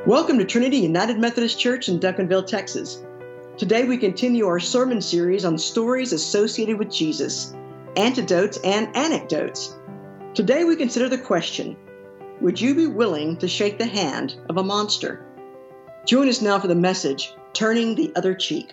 Welcome to Trinity United Methodist Church in Duncanville, Texas. Today we continue our sermon series on stories associated with Jesus, antidotes and anecdotes. Today we consider the question, would you be willing to shake the hand of a monster? Join us now for the message, Turning the Other Cheek.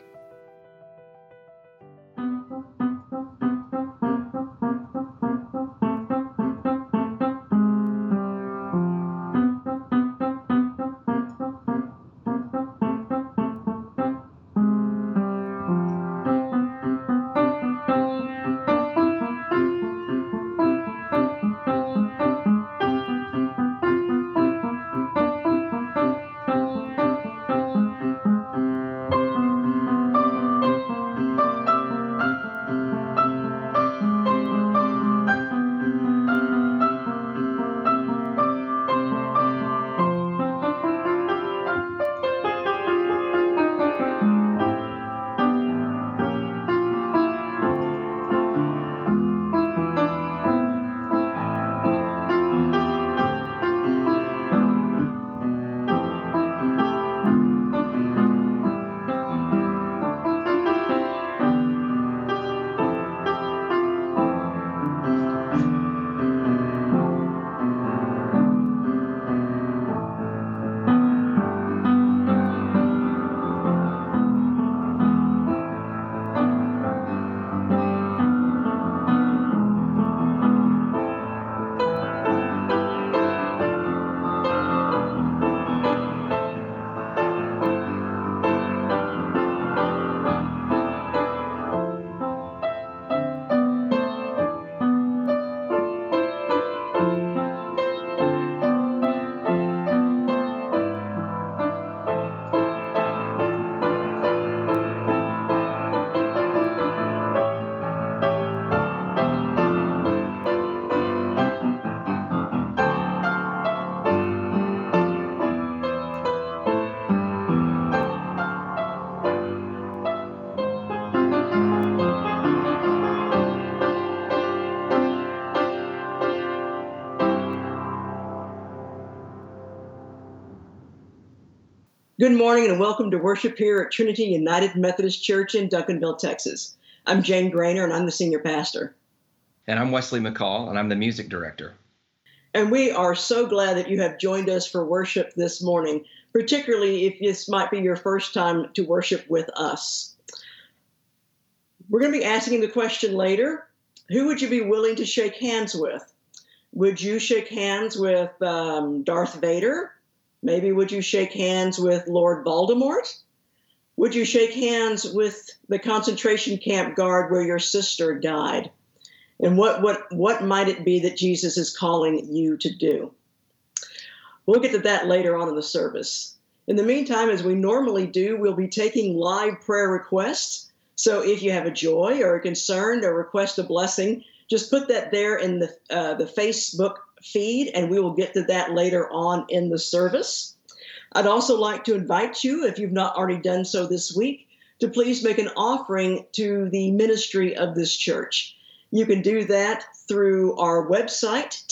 Good morning and welcome to worship here at Trinity United Methodist Church in Duncanville, Texas. I'm Jane Grainer and I'm the senior pastor. And I'm Wesley McCall and I'm the music director. And we are so glad that you have joined us for worship this morning, particularly if this might be your first time to worship with us. We're going to be asking the question later, who would you be willing to shake hands with? Would you shake hands with Darth Vader? Maybe would you shake hands with Lord Voldemort? Would you shake hands with the concentration camp guard where your sister died? And what might it be that Jesus is calling you to do? We'll get to that later on in the service. In the meantime, as we normally do, we'll be taking live prayer requests. So if you have a joy or a concern or request a blessing, just put that there in the Facebook feed, and we will get to that later on in the service. I'd also like to invite you, if you've not already done so this week, to please make an offering to the ministry of this church. You can do that through our website,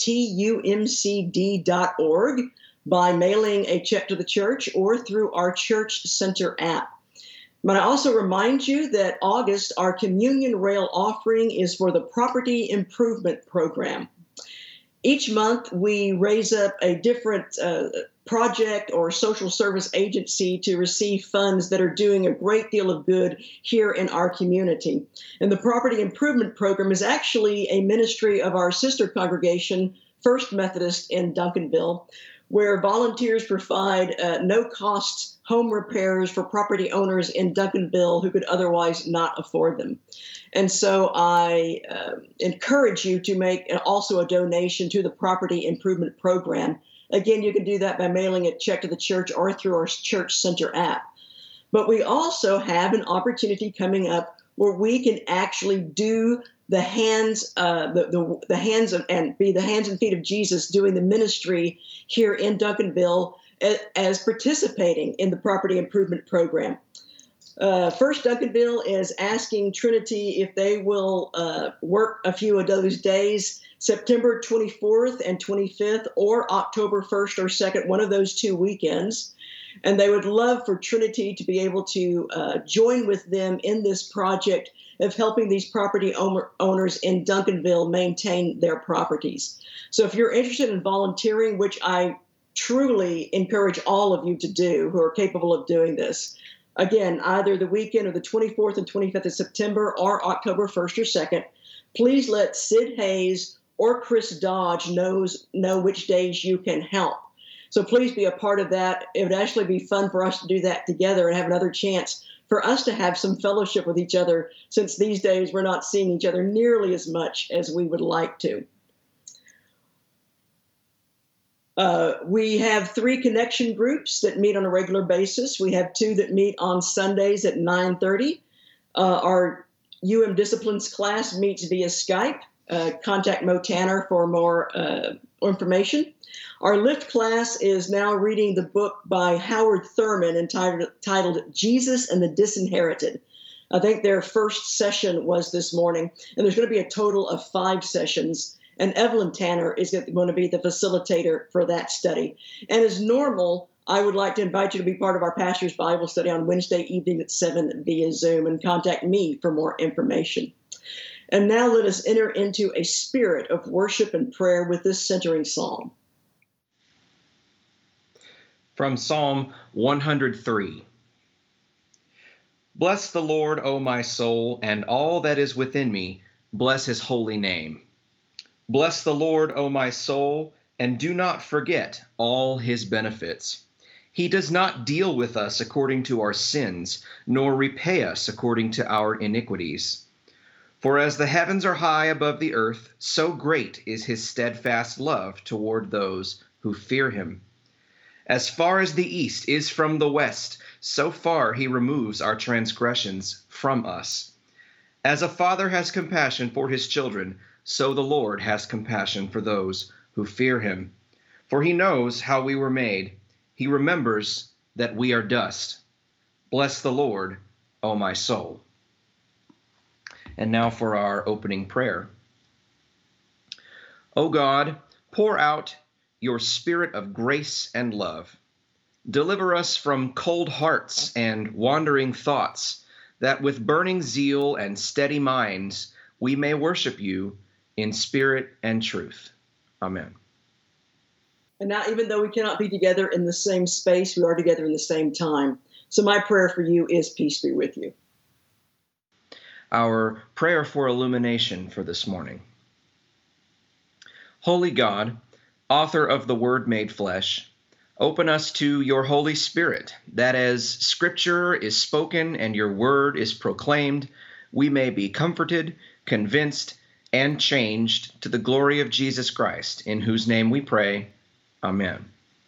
tumcd.org, by mailing a check to the church or through our Church Center app. But I also remind you that August, our communion rail offering is for the Property Improvement Program. Each month, we raise up a different project or social service agency to receive funds that are doing a great deal of good here in our community. And the Property Improvement Program is actually a ministry of our sister congregation, First Methodist in Duncanville, where volunteers provide no-cost home repairs for property owners in Duncanville who could otherwise not afford them. And so I encourage you to make also a donation to the Property Improvement Program. Again, you can do that by mailing a check to the church or through our Church Center app. But we also have an opportunity coming up where we can actually do the hands, the hands of, and be the hands and feet of Jesus doing the ministry here in Duncanville as participating in the Property Improvement Program. First Duncanville is asking Trinity if they will work a few of those days, September 24th and 25th, or October 1st or 2nd, one of those two weekends. And they would love for Trinity to be able to join with them in this project of helping these property owners in Duncanville maintain their properties. So if you're interested in volunteering, which I truly encourage all of you to do who are capable of doing this, again, either the weekend of the 24th and 25th of September or October 1st or 2nd, please let Sid Hayes or Chris Dodge know which days you can help. So please be a part of that. It would actually be fun for us to do that together and have another chance for us to have some fellowship with each other, since these days we're not seeing each other nearly as much as we would like to. We have 3 connection groups that meet on a regular basis. We have 2 that meet on Sundays at 9:30. Our UM Disciplines class meets via Skype. Contact Mo Tanner for more information. Our Lift class is now reading the book by Howard Thurman entitled Jesus and the Disinherited. I think their first session was this morning, and there's going to be a total of 5 sessions. And Evelyn Tanner is going to be the facilitator for that study. And as normal, I would like to invite you to be part of our Pastor's Bible Study on Wednesday evening at 7 via Zoom, and contact me for more information. And now let us enter into a spirit of worship and prayer with this centering psalm. From Psalm 103. Bless the Lord, O my soul, and all that is within me, bless his holy name. Bless the Lord, O my soul, and do not forget all his benefits. He does not deal with us according to our sins, nor repay us according to our iniquities. For as the heavens are high above the earth, so great is his steadfast love toward those who fear him. As far as the east is from the west, so far he removes our transgressions from us. As a father has compassion for his children, so the Lord has compassion for those who fear him. For he knows how we were made. He remembers that we are dust. Bless the Lord, O my soul. And now for our opening prayer. O God, pour out your spirit of grace and love. Deliver us from cold hearts and wandering thoughts, that with burning zeal and steady minds we may worship you in spirit and truth. Amen. And now, even though we cannot be together in the same space, we are together in the same time. So my prayer for you is peace be with you. Our prayer for illumination for this morning. Holy God, author of the Word made flesh, open us to your Holy Spirit, that as Scripture is spoken and your word is proclaimed, we may be comforted, convinced, and changed to the glory of Jesus Christ, in whose name we pray. Amen.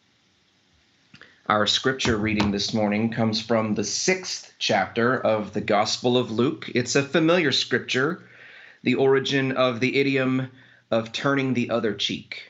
Our scripture reading this morning comes from the 6th chapter of the Gospel of Luke. It's a familiar scripture, the origin of the idiom of turning the other cheek.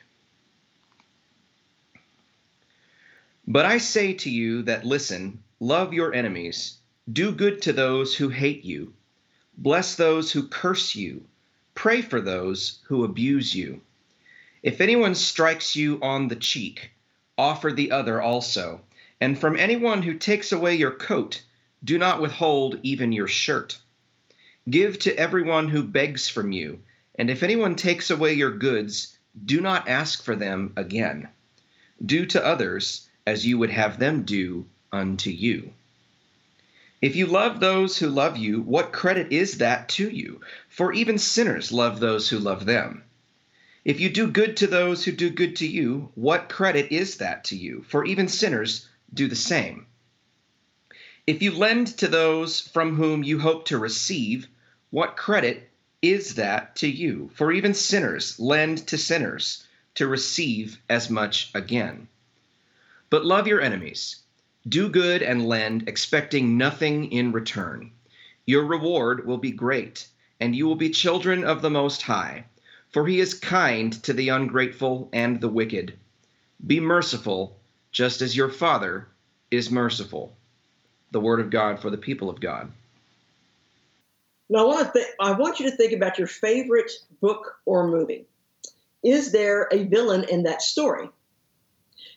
But I say to you that listen, love your enemies, do good to those who hate you, bless those who curse you, pray for those who abuse you. If anyone strikes you on the cheek, offer the other also. And from anyone who takes away your coat, do not withhold even your shirt. Give to everyone who begs from you, and if anyone takes away your goods, do not ask for them again. Do to others as you would have them do unto you. If you love those who love you, what credit is that to you? For even sinners love those who love them. If you do good to those who do good to you, what credit is that to you? For even sinners do the same. If you lend to those from whom you hope to receive, what credit is that to you? For even sinners lend to sinners to receive as much again. But love your enemies. Do good and lend, expecting nothing in return. Your reward will be great, and you will be children of the Most High, for he is kind to the ungrateful and the wicked. Be merciful, just as your Father is merciful. The word of God for the people of God. Now, I want you to think about your favorite book or movie. Is there a villain in that story?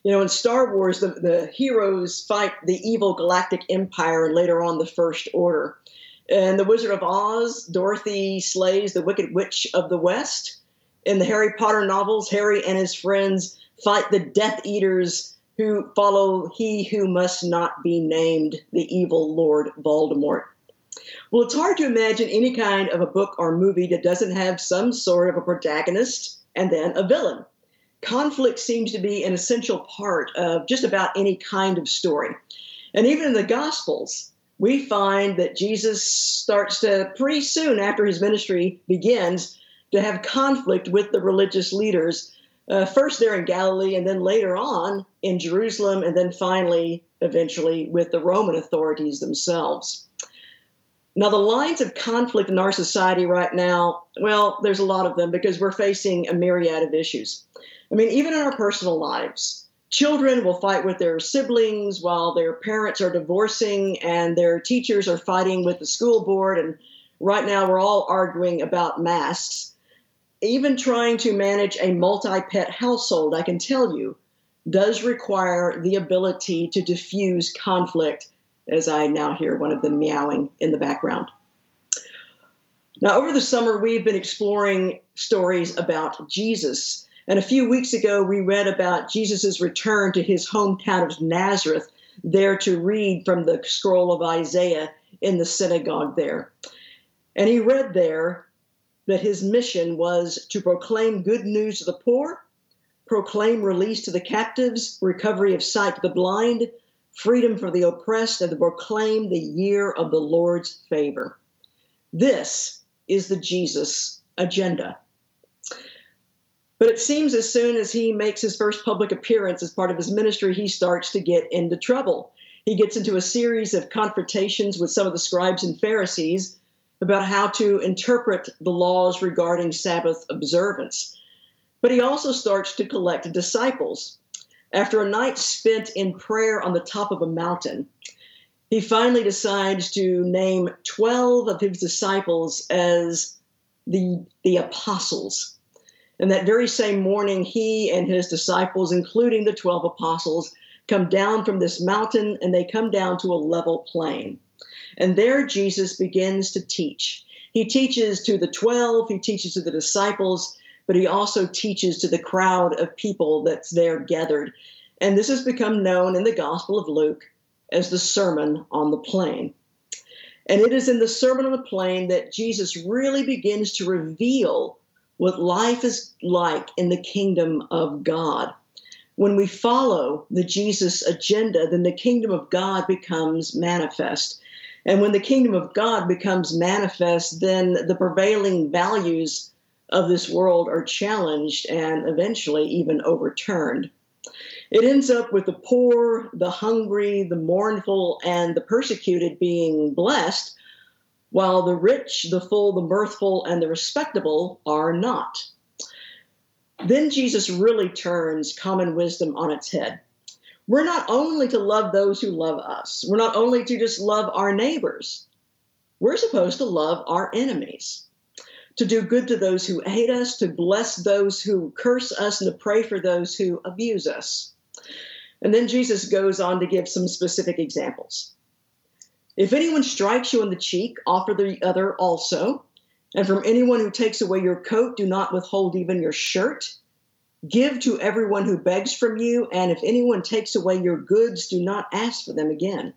In Star Wars, the heroes fight the evil galactic empire and later on the First Order. In The Wizard of Oz, Dorothy slays the Wicked Witch of the West. In the Harry Potter novels, Harry and his friends fight the Death Eaters who follow he who must not be named, the evil Lord Voldemort. Well, it's hard to imagine any kind of a book or movie that doesn't have some sort of a protagonist and then a villain. Conflict seems to be an essential part of just about any kind of story. And even in the Gospels, we find that Jesus starts to, pretty soon after his ministry begins, to have conflict with the religious leaders, first there in Galilee and then later on in Jerusalem, and then finally, eventually, with the Roman authorities themselves. Now, the lines of conflict in our society right now, well, there's a lot of them because we're facing a myriad of issues. I mean, even in our personal lives, children will fight with their siblings while their parents are divorcing and their teachers are fighting with the school board. And right now we're all arguing about masks. Even trying to manage a multi-pet household, I can tell you, does require the ability to diffuse conflict, as I now hear one of them meowing in the background. Now, over the summer, we've been exploring stories about Jesus. And a few weeks ago, we read about Jesus' return to his hometown of Nazareth, there to read from the scroll of Isaiah in the synagogue there. And he read there that his mission was to proclaim good news to the poor, proclaim release to the captives, recovery of sight to the blind, freedom for the oppressed, and to proclaim the year of the Lord's favor. This is the Jesus agenda. But it seems as soon as he makes his first public appearance as part of his ministry, he starts to get into trouble. He gets into a series of confrontations with some of the scribes and Pharisees about how to interpret the laws regarding Sabbath observance. But he also starts to collect disciples. After a night spent in prayer on the top of a mountain, he finally decides to name 12 of his disciples as the apostles. And that very same morning, he and his disciples, including the 12 apostles, come down from this mountain and they come down to a level plain. And there Jesus begins to teach. He teaches to the 12, he teaches to the disciples, but he also teaches to the crowd of people that's there gathered. And this has become known in the Gospel of Luke as the Sermon on the Plain. And it is in the Sermon on the Plain that Jesus really begins to reveal what life is like in the kingdom of God. When we follow the Jesus agenda, then the kingdom of God becomes manifest. And when the kingdom of God becomes manifest, then the prevailing values of this world are challenged and eventually even overturned. It ends up with the poor, the hungry, the mournful, and the persecuted being blessed, while the rich, the full, the mirthful, and the respectable are not. Then Jesus really turns common wisdom on its head. We're not only to love those who love us. We're not only to just love our neighbors. We're supposed to love our enemies, to do good to those who hate us, to bless those who curse us, and to pray for those who abuse us. And then Jesus goes on to give some specific examples. If anyone strikes you on the cheek, offer the other also. And from anyone who takes away your coat, do not withhold even your shirt. Give to everyone who begs from you, and if anyone takes away your goods, do not ask for them again.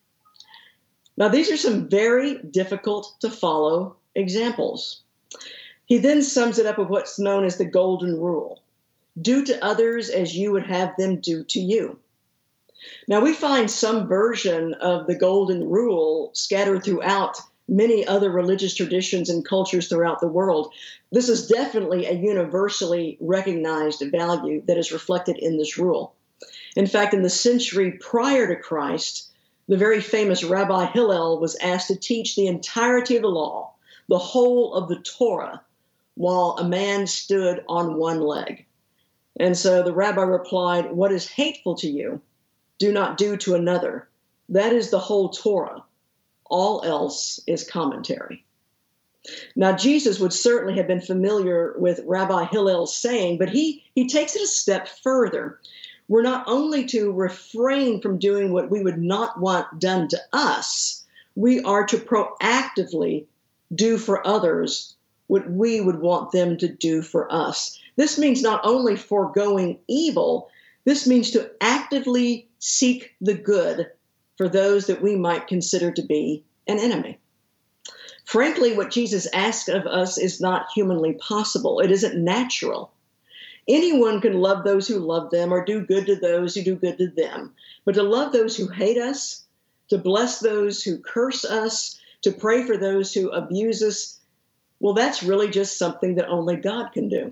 Now, these are some very difficult to follow examples. He then sums it up with what's known as the golden rule. Do to others as you would have them do to you. Now, we find some version of the golden rule scattered throughout many other religious traditions and cultures throughout the world. This is definitely a universally recognized value that is reflected in this rule. In fact, in the century prior to Christ, the very famous Rabbi Hillel was asked to teach the entirety of the law, the whole of the Torah, while a man stood on one leg. And so the rabbi replied, "What is hateful to you, do not do to another. That is the whole Torah. All else is commentary." Now, Jesus would certainly have been familiar with Rabbi Hillel's saying, but he takes it a step further. we're not only to refrain from doing what we would not want done to us, we are to proactively do for others what we would want them to do for us. This means not only foregoing evil, this means to actively seek the good for those that we might consider to be an enemy. Frankly, what Jesus asks of us is not humanly possible. It isn't natural. Anyone can love those who love them or do good to those who do good to them. But to love those who hate us, to bless those who curse us, to pray for those who abuse us, well, that's really just something that only God can do.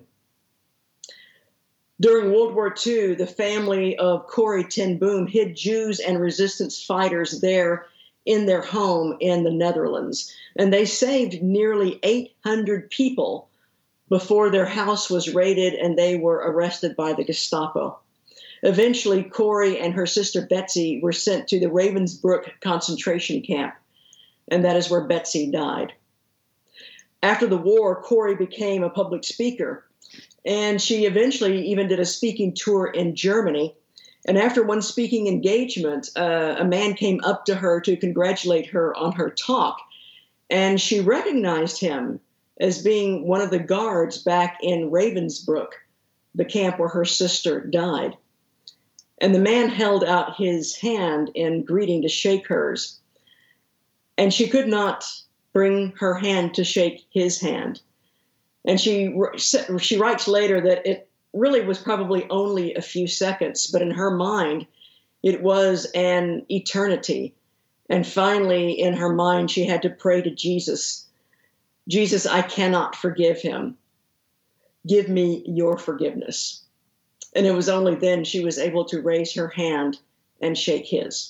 During World War II, the family of Corrie ten Boom hid Jews and resistance fighters there in their home in the Netherlands. And they saved nearly 800 people before their house was raided and they were arrested by the Gestapo. Eventually, Corrie and her sister Betsy were sent to the Ravensbrück concentration camp, and that is where Betsy died. After the war, Corrie became a public speaker, and she eventually even did a speaking tour in Germany. And after one speaking engagement, a man came up to her to congratulate her on her talk, and she recognized him as being one of the guards back in Ravensbrück, the camp where her sister died. And the man held out his hand in greeting to shake hers. And she could not bring her hand to shake his hand. And she writes later that it really was probably only a few seconds, but in her mind, it was an eternity. And finally, in her mind, she had to pray to Jesus. Jesus, I cannot forgive him. Give me your forgiveness. And it was only then she was able to raise her hand and shake his.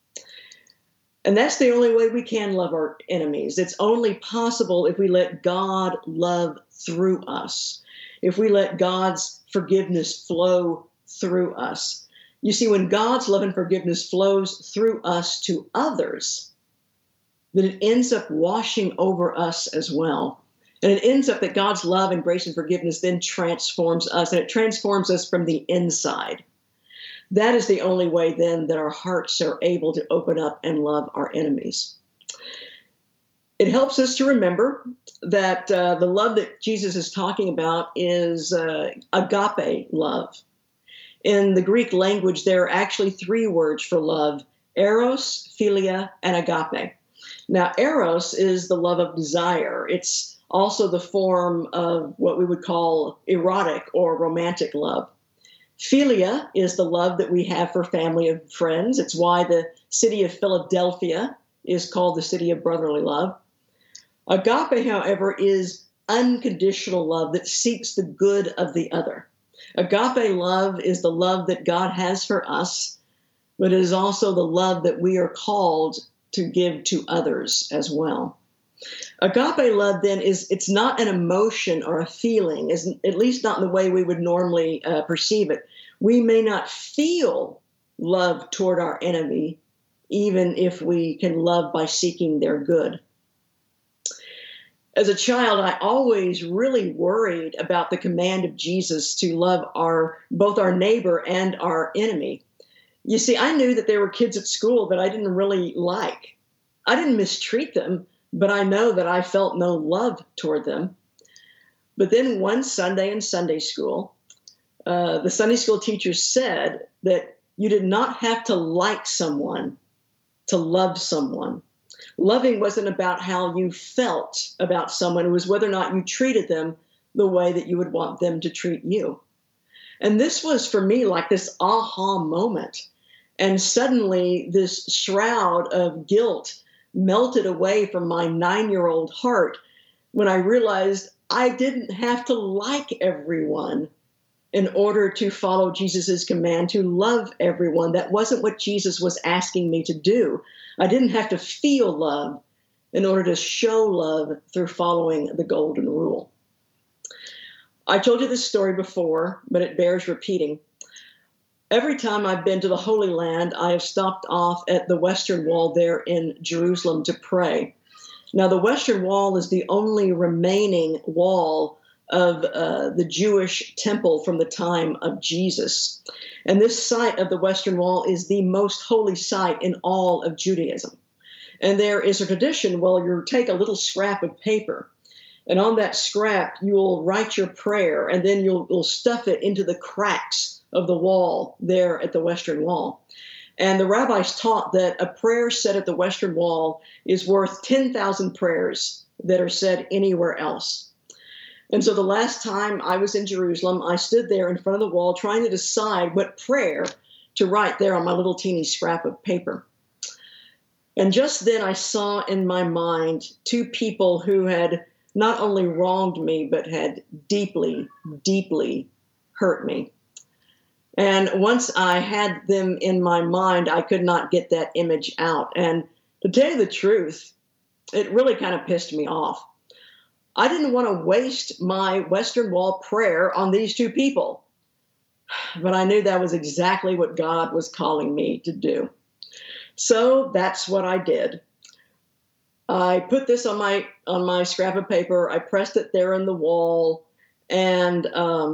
And that's the only way we can love our enemies. It's only possible if we let God love through us, if we let God's forgiveness flow through us. You see, when God's love and forgiveness flows through us to others, then it ends up washing over us as well. And it ends up that God's love and grace and forgiveness then transforms us, and it transforms us from the inside. That is the only way then that our hearts are able to open up and love our enemies. It helps us to remember that the love that Jesus is talking about is agape love. In the Greek language, there are actually three words for love: eros, philia, and agape. Now, eros is the love of desire. It's also the form of what we would call erotic or romantic love. Philia is the love that we have for family and friends. It's why the city of Philadelphia is called the city of brotherly love. Agape, however, is unconditional love that seeks the good of the other. Agape love is the love that God has for us, but it is also the love that we are called to give to others as well. Agape love, then, it's not an emotion or a feeling, at least not in the way we would normally perceive it. We may not feel love toward our enemy, even if we can love by seeking their good. As a child, I always really worried about the command of Jesus to love both our neighbor and our enemy. You see, I knew that there were kids at school that I didn't really like. I didn't mistreat them, but I know that I felt no love toward them. But then one Sunday in Sunday school, the Sunday school teacher said that you did not have to like someone to love someone. Loving wasn't about how you felt about someone. It was whether or not you treated them the way that you would want them to treat you. And this was for me like this aha moment. And suddenly this shroud of guilt melted away from my 9-year-old heart when I realized I didn't have to like everyone in order to follow Jesus's command to love everyone. That wasn't what Jesus was asking me to do. I didn't have to feel love in order to show love through following the golden rule. I told you this story before, but it bears repeating. Every time I've been to the Holy Land, I have stopped off at the Western Wall there in Jerusalem to pray. Now, the Western Wall is the only remaining wall the Jewish temple from the time of Jesus. And this site of the Western Wall is the most holy site in all of Judaism. And there is a tradition, well, you take a little scrap of paper, and on that scrap, you'll write your prayer, and then you'll stuff it into the cracks of the wall there at the Western Wall. And the rabbis taught that a prayer said at the Western Wall is worth 10,000 prayers that are said anywhere else. And so the last time I was in Jerusalem, I stood there in front of the wall trying to decide what prayer to write there on my little teeny scrap of paper. And just then I saw in my mind two people who had not only wronged me, but had deeply, deeply hurt me. And once I had them in my mind, I could not get that image out. And to tell you the truth, it really kind of pissed me off. I didn't want to waste my Western Wall prayer on these two people, but I knew that was exactly what God was calling me to do. So that's what I did. I put this on my scrap of paper. I pressed it there in the wall, and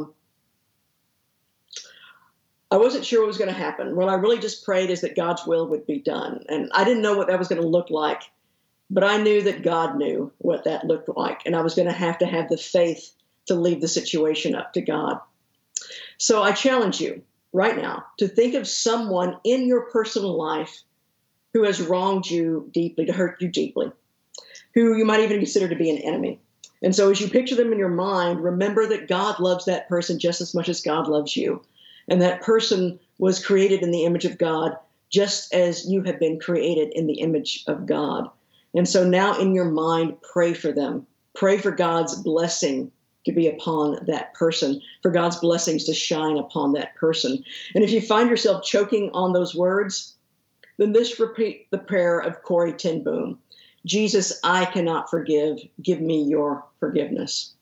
I wasn't sure what was going to happen. What I really just prayed is that God's will would be done. And I didn't know what that was going to look like, but I knew that God knew what that looked like. And I was going to have the faith to leave the situation up to God. So I challenge you right now to think of someone in your personal life who has wronged you deeply, to hurt you deeply, who you might even consider to be an enemy. And so as you picture them in your mind, remember that God loves that person just as much as God loves you. And that person was created in the image of God, just as you have been created in the image of God. And so now in your mind, pray for them. Pray for God's blessing to be upon that person, for God's blessings to shine upon that person. And if you find yourself choking on those words, then this repeat the prayer of Corrie ten Boom. Jesus, I cannot forgive. Give me your forgiveness.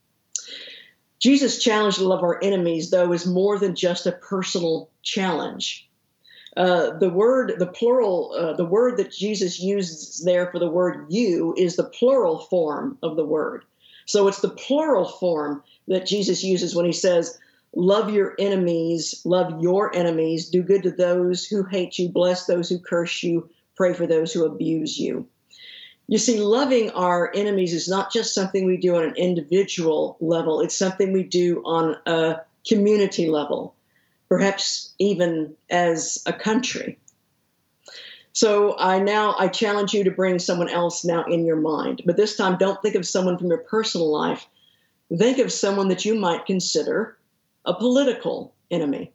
Jesus' challenge to love our enemies, though, is more than just a personal challenge. The word that Jesus uses there for the word you is the plural form of the word. So it's the plural form that Jesus uses when he says, love your enemies, do good to those who hate you, bless those who curse you, pray for those who abuse you. You see, loving our enemies is not just something we do on an individual level. It's something we do on a community level, perhaps even as a country. So I challenge you to bring someone else now in your mind. But this time, don't think of someone from your personal life. Think of someone that you might consider a political enemy.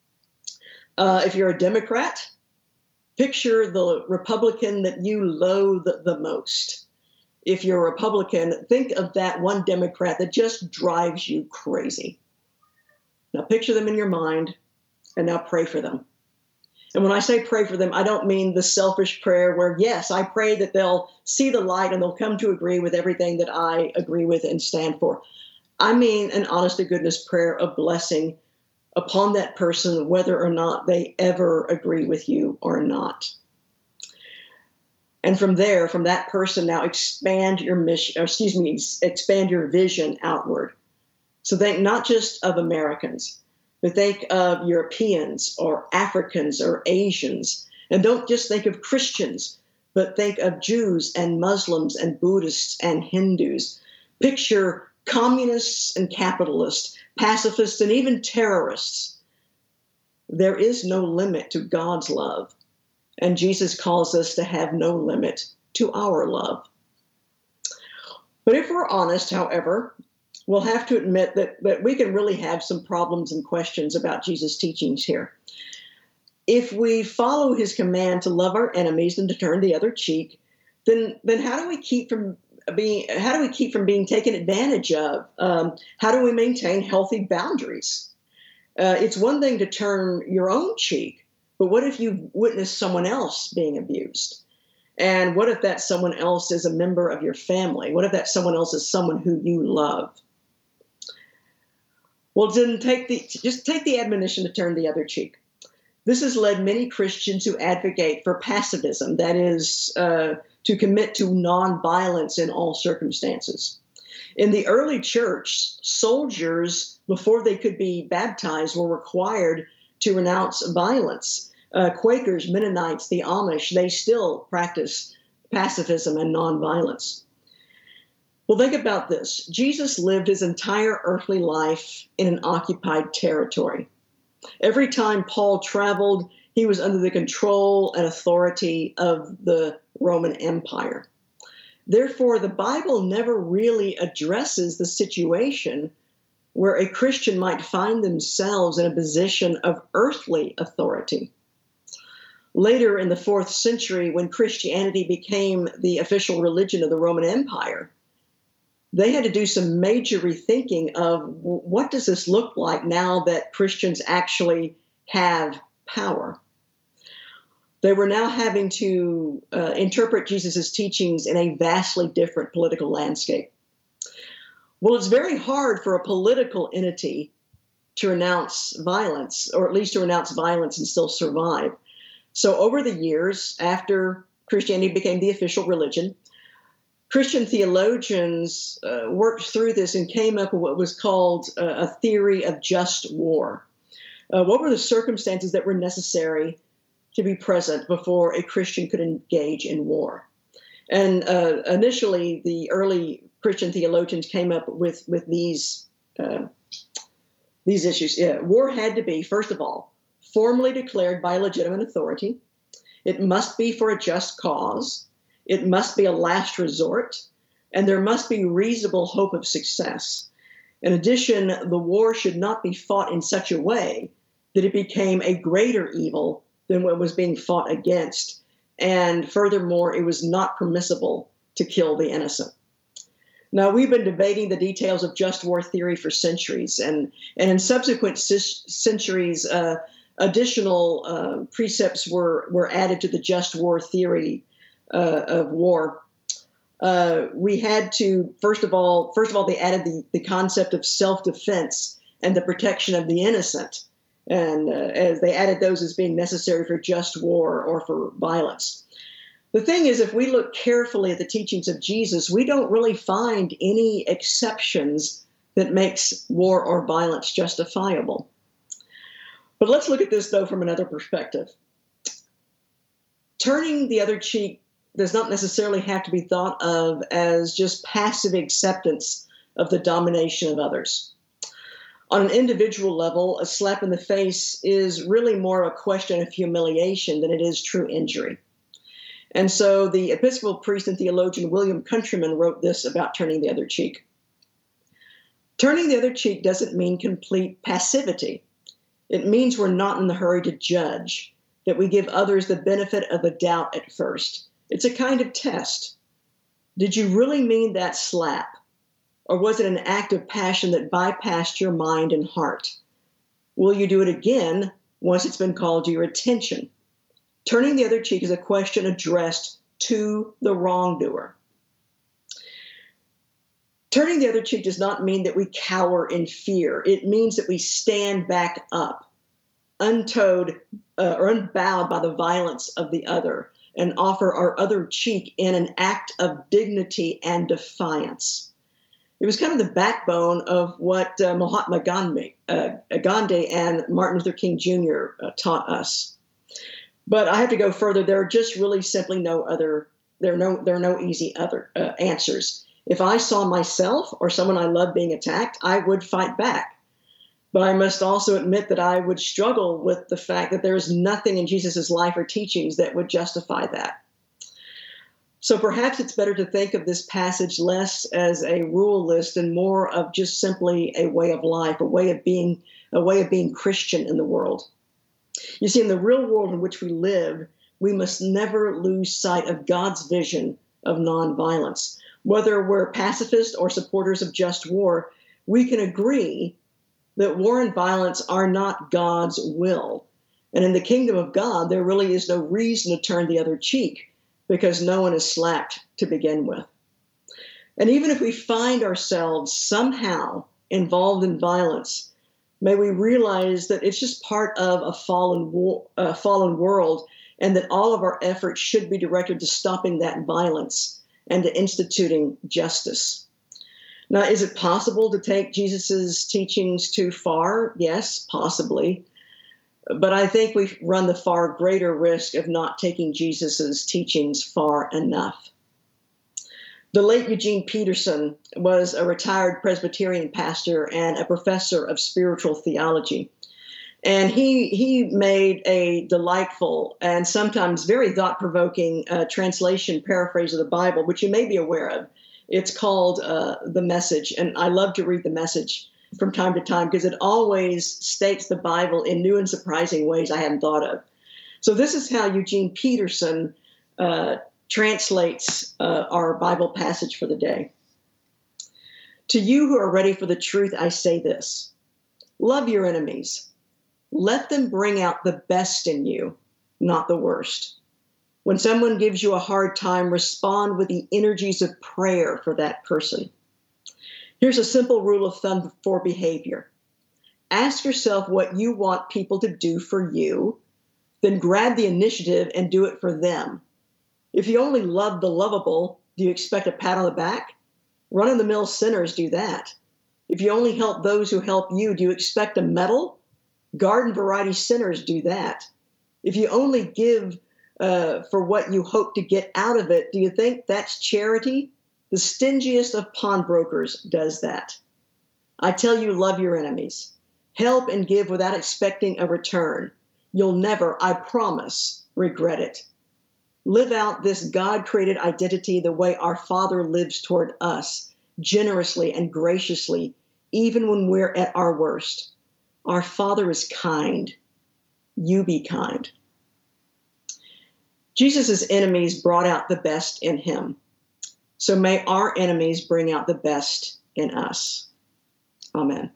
If you're a Democrat, picture the Republican that you loathe the most. If you're a Republican, think of that one Democrat that just drives you crazy. Now picture them in your mind, and now pray for them. And when I say pray for them, I don't mean the selfish prayer where, yes, I pray that they'll see the light and they'll come to agree with everything that I agree with and stand for. I mean an honest-to-goodness prayer of blessing upon that person, whether or not they ever agree with you or not. And from there, from that person, now expand your vision outward. So think not just of Americans, but think of Europeans or Africans or Asians. And don't just think of Christians, but think of Jews and Muslims and Buddhists and Hindus. Picture communists and capitalists, pacifists and even terrorists. There is no limit to God's love. And Jesus calls us to have no limit to our love. But if we're honest, however, we'll have to admit that we can really have some problems and questions about Jesus' teachings here. If we follow his command to love our enemies and to turn the other cheek, then how do we keep from being taken advantage of? How do we maintain healthy boundaries? It's one thing to turn your own cheek, but what if you witness someone else being abused? And what if that someone else is a member of your family? What if that someone else is someone who you love? Well, then take the admonition to turn the other cheek. This has led many Christians who advocate for pacifism, that is, to commit to nonviolence in all circumstances. In the early church, soldiers, before they could be baptized, were required to renounce violence. Quakers, Mennonites, the Amish, they still practice pacifism and nonviolence. Well, think about this. Jesus lived his entire earthly life in an occupied territory. Every time Paul traveled, he was under the control and authority of the Roman Empire. Therefore, the Bible never really addresses the situation where a Christian might find themselves in a position of earthly authority. Later in the 4th century, when Christianity became the official religion of the Roman Empire, they had to do some major rethinking of what does this look like now that Christians actually have power. They were now having to interpret Jesus' teachings in a vastly different political landscape. Well, it's very hard for a political entity to renounce violence, or at least to renounce violence and still survive. So over the years, after Christianity became the official religion, Christian theologians worked through this and came up with what was called a theory of just war. What were the circumstances that were necessary to be present before a Christian could engage in war? And initially, the early Christian theologians came up with these issues. Yeah, war had to be, first of all, formally declared by a legitimate authority. It must be for a just cause. It must be a last resort, and there must be reasonable hope of success. In addition, the war should not be fought in such a way that it became a greater evil than what was being fought against. And furthermore, it was not permissible to kill the innocent. Now, we've been debating the details of just war theory for centuries, and in subsequent centuries, additional precepts were added to the just war theory of war. We had to, first of all, they added the concept of self-defense and the protection of the innocent. And as they added those as being necessary for just war or for violence. The thing is, if we look carefully at the teachings of Jesus, we don't really find any exceptions that makes war or violence justifiable. But let's look at this, though, from another perspective. Turning the other cheek does not necessarily have to be thought of as just passive acceptance of the domination of others. On an individual level, a slap in the face is really more a question of humiliation than it is true injury. And so the Episcopal priest and theologian William Countryman wrote this about turning the other cheek. Turning the other cheek doesn't mean complete passivity. It means we're not in the hurry to judge, that we give others the benefit of the doubt at first. It's a kind of test. Did you really mean that slap? Or was it an act of passion that bypassed your mind and heart? Will you do it again once it's been called to your attention? Turning the other cheek is a question addressed to the wrongdoer. Turning the other cheek does not mean that we cower in fear. It means that we stand back up, untowed or unbowed by the violence of the other, and offer our other cheek in an act of dignity and defiance. It was kind of the backbone of what Mahatma Gandhi and Martin Luther King Jr. Taught us. But I have to go further. There are just really simply no easy other answers. If I saw myself or someone I love being attacked, I would fight back. But I must also admit that I would struggle with the fact that there is nothing in Jesus' life or teachings that would justify that. So perhaps it's better to think of this passage less as a rule list and more of just simply a way of life, a way of being Christian in the world. You see, in the real world in which we live, we must never lose sight of God's vision of nonviolence. Whether we're pacifists or supporters of just war, we can agree that war and violence are not God's will. And in the kingdom of God, there really is no reason to turn the other cheek because no one is slapped to begin with. And even if we find ourselves somehow involved in violence, may we realize that it's just part of a fallen world, and that all of our efforts should be directed to stopping that violence and to instituting justice. Now, is it possible to take Jesus's teachings too far? Yes, possibly. But I think we run the far greater risk of not taking Jesus's teachings far enough. The late Eugene Peterson was a retired Presbyterian pastor and a professor of spiritual theology. And he made a delightful and sometimes very thought-provoking translation paraphrase of the Bible, which you may be aware of. It's called The Message, and I love to read The Message from time to time because it always states the Bible in new and surprising ways I hadn't thought of. So this is how Eugene Peterson translates our Bible passage for the day. To you who are ready for the truth, I say this: love your enemies. Let them bring out the best in you, not the worst. When someone gives you a hard time, respond with the energies of prayer for that person. Here's a simple rule of thumb for behavior. Ask yourself what you want people to do for you, then grab the initiative and do it for them. If you only love the lovable, do you expect a pat on the back? Run-of-the-mill sinners do that. If you only help those who help you, do you expect a medal? Garden variety sinners do that. If you only give for what you hope to get out of it, do you think that's charity? The stingiest of pawnbrokers does that. I tell you, love your enemies. Help and give without expecting a return. You'll never, I promise, regret it. Live out this God-created identity the way our Father lives toward us, generously and graciously, even when we're at our worst. Our Father is kind. You be kind. Jesus' enemies brought out the best in him. So may our enemies bring out the best in us. Amen.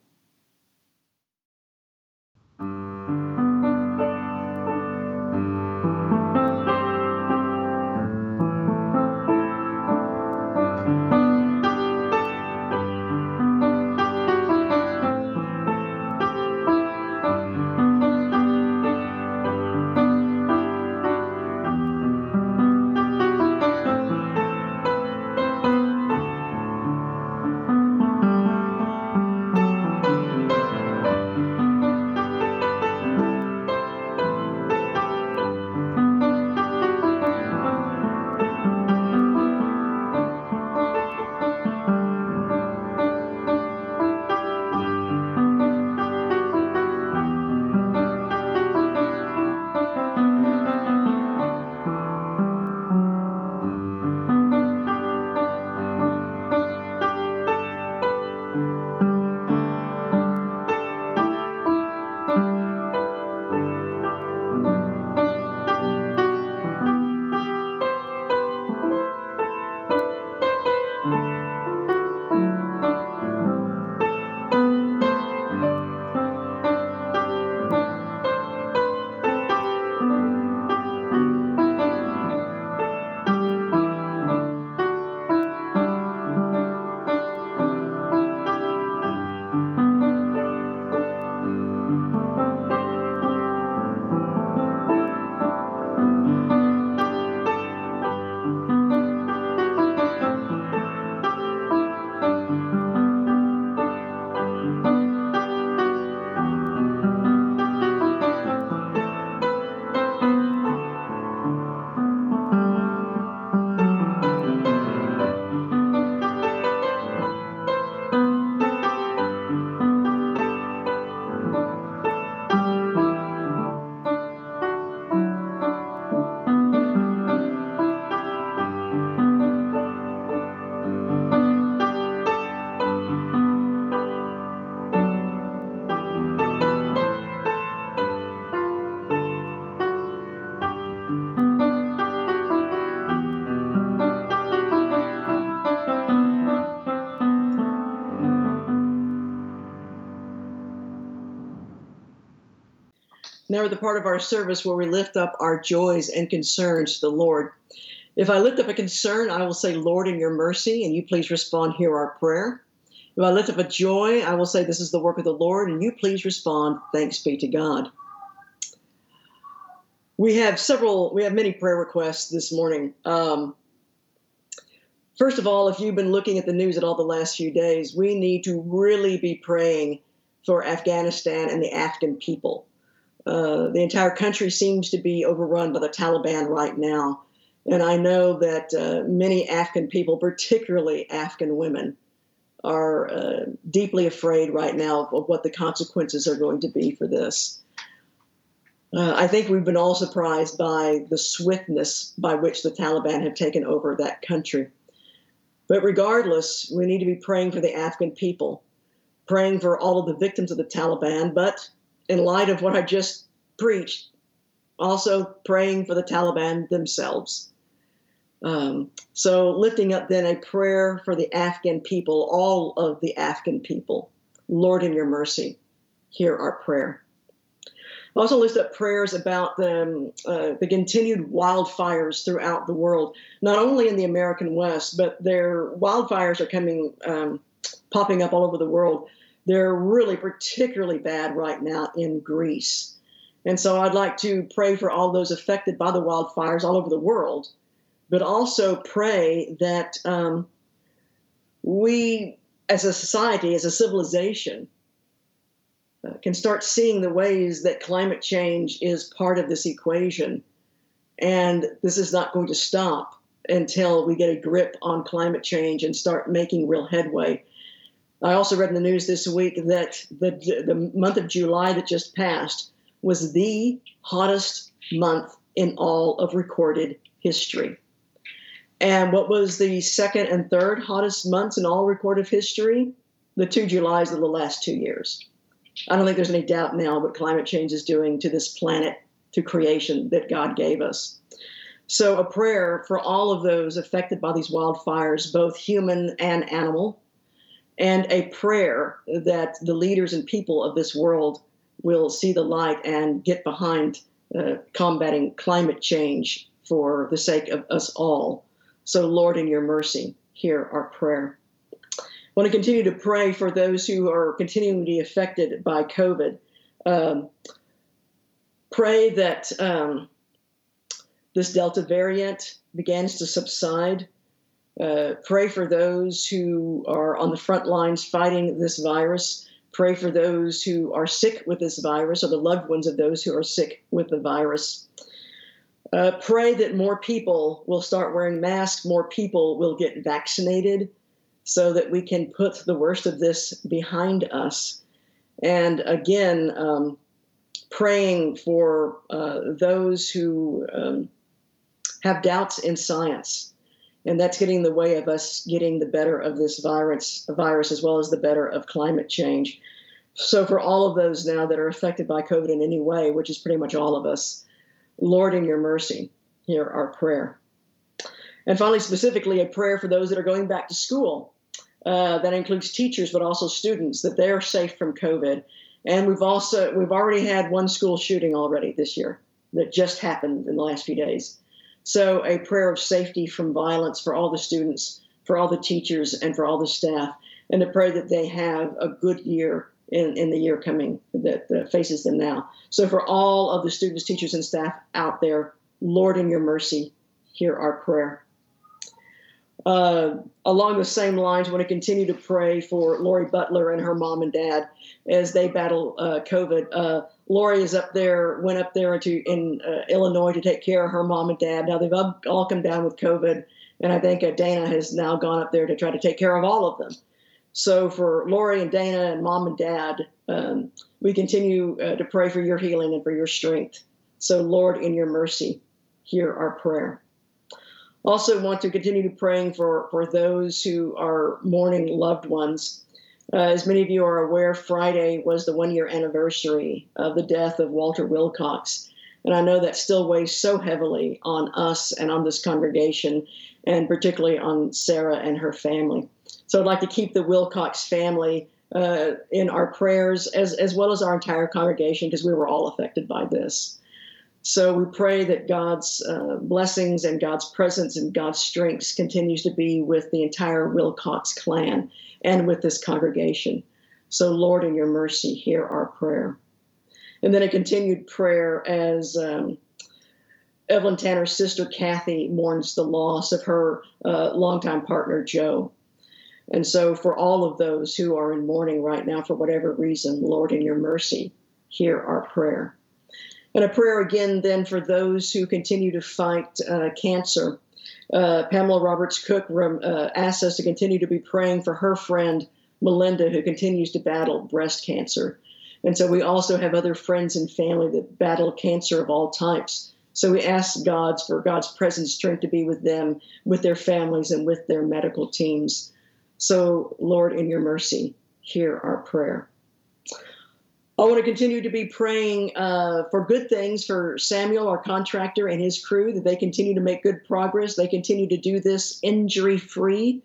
Now the part of our service where we lift up our joys and concerns to the Lord. If I lift up a concern, I will say, Lord, in your mercy, and you please respond, hear our prayer. If I lift up a joy, I will say, this is the work of the Lord, and you please respond, thanks be to God. We have many prayer requests this morning. First of all, if you've been looking at the news at all the last few days, we need to really be praying for Afghanistan and the Afghan people. The entire country seems to be overrun by the Taliban right now. And I know that many Afghan people, particularly Afghan women, are deeply afraid right now of what the consequences are going to be for this. I think we've been all surprised by the swiftness by which the Taliban have taken over that country. But regardless, we need to be praying for the Afghan people, praying for all of the victims of the Taliban, but in light of what I just preached, also praying for the Taliban themselves. So lifting up then a prayer for the Afghan people, all of the Afghan people. Lord, in your mercy, hear our prayer. I also lift up prayers about the continued wildfires throughout the world, not only in the American West, but their wildfires are popping up all over the world. They're really particularly bad right now in Greece. And so I'd like to pray for all those affected by the wildfires all over the world, but also pray that we as a society, as a civilization, can start seeing the ways that climate change is part of this equation. And this is not going to stop until we get a grip on climate change and start making real headway. I also read in the news this week that the month of July that just passed was the hottest month in all of recorded history. And what was the second and third hottest months in all recorded history? The 2 Julys of the last 2 years. I don't think there's any doubt now what climate change is doing to this planet, to creation that God gave us. So a prayer for all of those affected by these wildfires, both human and animal, and a prayer that the leaders and people of this world will see the light and get behind combating climate change for the sake of us all. So Lord, in your mercy, hear our prayer. I want to continue to pray for those who are continuing to be affected by COVID. Pray that this Delta variant begins to subside. Pray for those who are on the front lines fighting this virus. Pray for those who are sick with this virus or the loved ones of those who are sick with the virus. Pray that more people will start wearing masks, more people will get vaccinated, so that we can put the worst of this behind us. And again, praying for those who have doubts in science. And that's getting in the way of us getting the better of this virus as well as the better of climate change. So for all of those now that are affected by COVID in any way, which is pretty much all of us, Lord, in your mercy, hear our prayer. And finally, specifically, a prayer for those that are going back to school. That includes teachers, but also students, that they're safe from COVID. And we've already had one school shooting already this year that just happened in the last few days. So a prayer of safety from violence for all the students, for all the teachers, and for all the staff, and to pray that they have a good year in the year coming that faces them now. So for all of the students, teachers, and staff out there, Lord, in your mercy, hear our prayer. Along the same lines, I want to continue to pray for Lori Butler and her mom and dad as they battle COVID. Lori went up there in Illinois to take care of her mom and dad. Now they've all come down with COVID, and I think Dana has now gone up there to try to take care of all of them. So for Lori and Dana and mom and dad, we continue to pray for your healing and for your strength. So Lord, in your mercy, hear our prayer. Also want to continue to praying for those who are mourning loved ones. As many of you are aware, Friday was the 1-year anniversary of the death of Walter Wilcox. And I know that still weighs so heavily on us and on this congregation, and particularly on Sarah and her family. So I'd like to keep the Wilcox family in our prayers, as well as our entire congregation, because we were all affected by this. So we pray that God's blessings and God's presence and God's strength continues to be with the entire Wilcox clan and with this congregation. So Lord, in your mercy, hear our prayer. And then a continued prayer as Evelyn Tanner's sister, Kathy, mourns the loss of her longtime partner, Joe. And so for all of those who are in mourning right now, for whatever reason, Lord, in your mercy, hear our prayer. And a prayer again then for those who continue to fight cancer. Pamela Roberts Cook asks us to continue to be praying for her friend, Melinda, who continues to battle breast cancer. And so we also have other friends and family that battle cancer of all types. So we ask for God's presence, strength to be with them, with their families, and with their medical teams. So, Lord, in your mercy, hear our prayer. I want to continue to be praying for good things for Samuel, our contractor, and his crew, that they continue to make good progress. They continue to do this injury-free.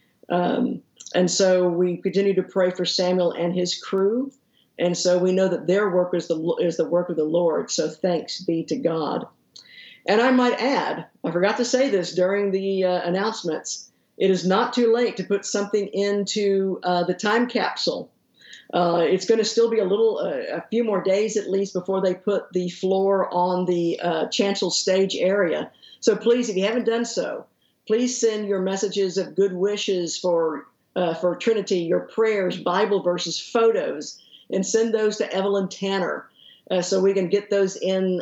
And so we continue to pray for Samuel and his crew. And so we know that their work is the work of the Lord. So thanks be to God. And I might add, I forgot to say this during the announcements, it is not too late to put something into the time capsule. It's going to still be a few more days at least before they put the floor on the chancel stage area. So please, if you haven't done so, please send your messages of good wishes for Trinity, your prayers, Bible verses, photos, and send those to Evelyn Tanner so we can get those in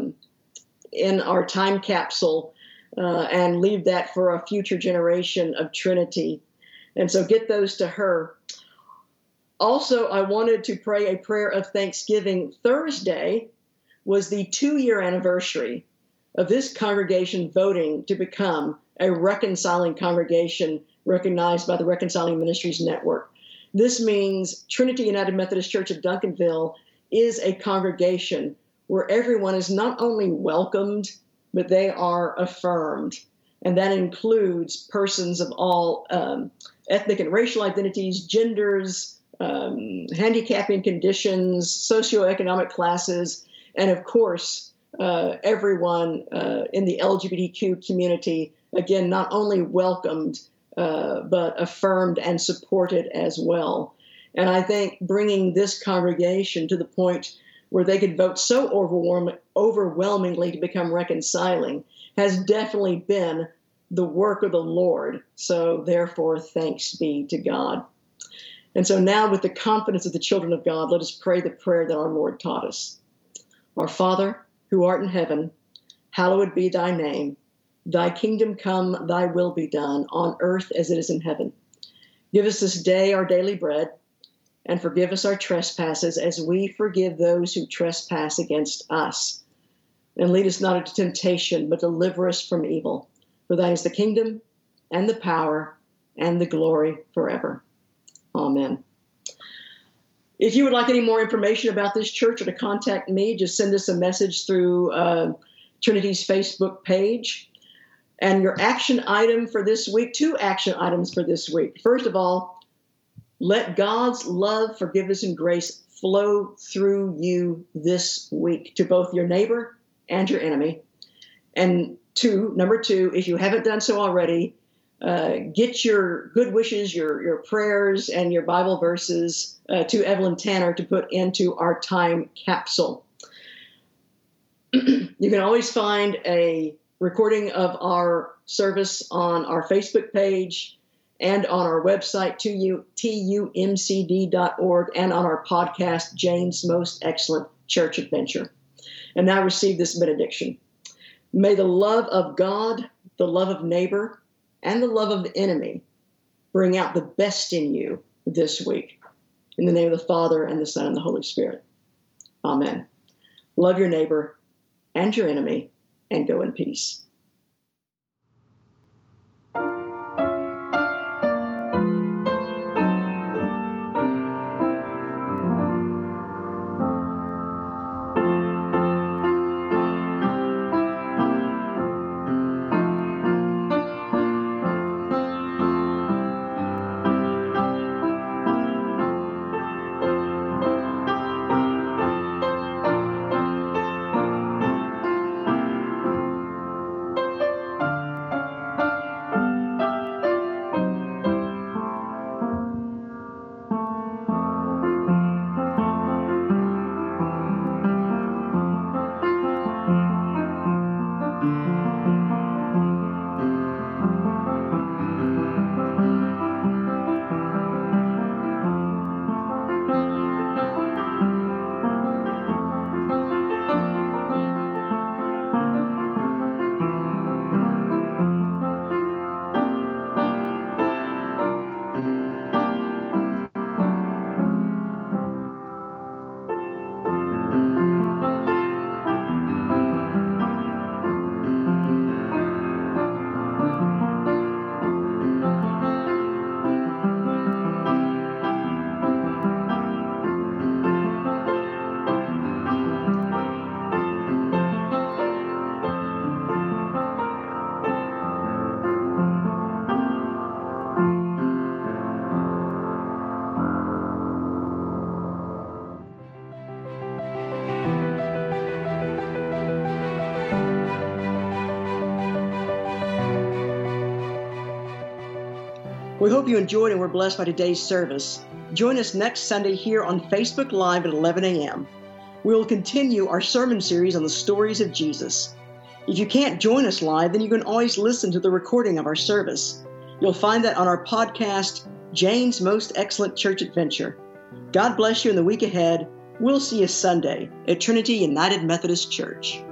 our time capsule and leave that for a future generation of Trinity. And so get those to her. Also, I wanted to pray a prayer of thanksgiving. Thursday was the 2-year anniversary of this congregation voting to become a reconciling congregation recognized by the Reconciling Ministries Network. This means Trinity United Methodist Church of Duncanville is a congregation where everyone is not only welcomed, but they are affirmed. And that includes persons of all ethnic and racial identities, genders, handicapping conditions, socioeconomic classes, and of course, everyone in the LGBTQ community, again, not only welcomed, but affirmed and supported as well. And I think bringing this congregation to the point where they could vote so overwhelmingly to become reconciling has definitely been the work of the Lord. So therefore, thanks be to God. And so now, with the confidence of the children of God, let us pray the prayer that our Lord taught us. Our Father, who art in heaven, hallowed be thy name. Thy kingdom come, thy will be done, on earth as it is in heaven. Give us this day our daily bread, and forgive us our trespasses as we forgive those who trespass against us. And lead us not into temptation, but deliver us from evil. For thine is the kingdom, and the power, and the glory forever. Amen. If you would like any more information about this church or to contact me, just send us a message through Trinity's Facebook page. And your action item for this week, 2 action items for this week. First of all, let God's love, forgiveness, and grace flow through you this week to both your neighbor and your enemy. And number two, if you haven't done so already, get your good wishes, your prayers, and your Bible verses to Evelyn Tanner to put into our time capsule. You can always find a recording of our service on our Facebook page and on our website, tumcd.org, and on our podcast, Jane's Most Excellent Church Adventure. And now receive this benediction. May the love of God, the love of neighbor, and the love of the enemy bring out the best in you this week. In the name of the Father, and the Son, and the Holy Spirit. Amen. Love your neighbor and your enemy, and go in peace. We hope you enjoyed and were blessed by today's service. Join us next Sunday here on Facebook Live at 11 a.m. We will continue our sermon series on the stories of Jesus. If you can't join us live, then you can always listen to the recording of our service. You'll find that on our podcast, Jane's Most Excellent Church Adventure. God bless you in the week ahead. We'll see you Sunday at Trinity United Methodist Church.